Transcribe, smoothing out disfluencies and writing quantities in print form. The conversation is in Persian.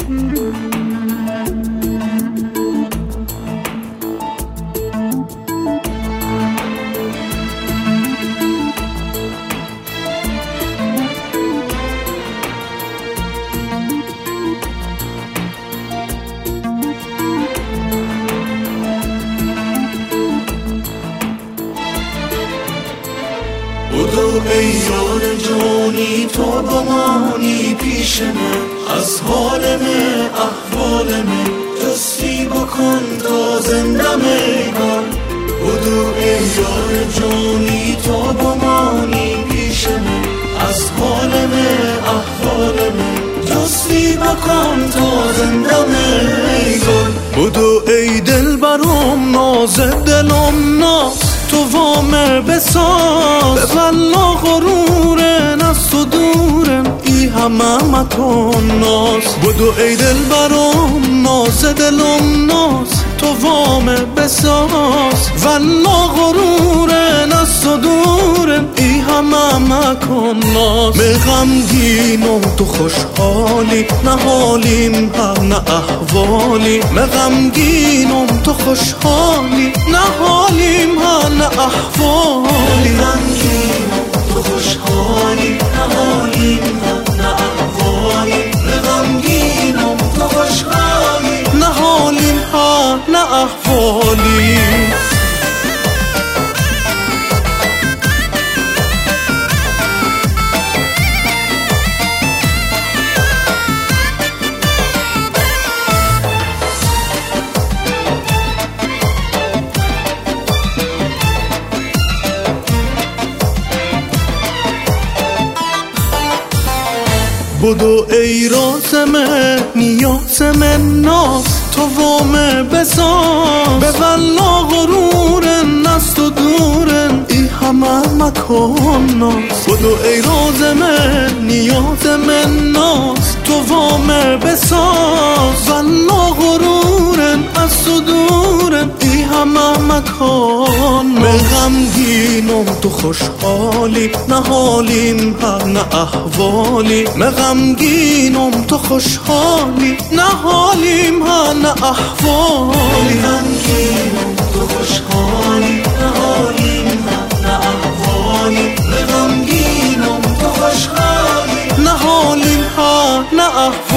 بدو ای یار جانی تو بمانی پیش من، از حال من احوال من جستی بکن تا زندم ایگان. بدو ای یار جانی تو بمانی پیش من، از حال من احوال من جستی بکن تا زندم ایگان. بدو ای دل برام ناز دلم ناز، تو وامه بساز به والله غرورن از تو دورم ای همه مکن ناز. بدو ای دل برام ناز دلم ناز، تو وامه بساز والله غرورن از تو دورم ای همه مکن ناز. به غمگینم تو خوشحالی نه حالیم هر نه احوالی، به غمگینم تو خوشحالی نه حالیم هر نه احوالی. غمگینم تو خوشحالی نه حالیم هر نه احوالی، به غمگینم تو خوشحالی نه حالیم هر نه احوالی. بدو ای رازمه نیازمه ناز، تو وامه بساز به والله غرورن از تو دورن ای همه مکن ناز. بدو ای رازمه نیازمه ناز، تو وامه بساز والله غرورن از تو دورن ای همه مکن. به غمگینم تو خوشحالی نه حالیم هر نه احوالی، به غمگینم تو خوشحالی نه حالیم هر نه احوالی. غمگینم تو خوشحالی نه حالیم هر نه احوالی، به غمگینم تو خوشحالی نه حالیم هر نه احوالی.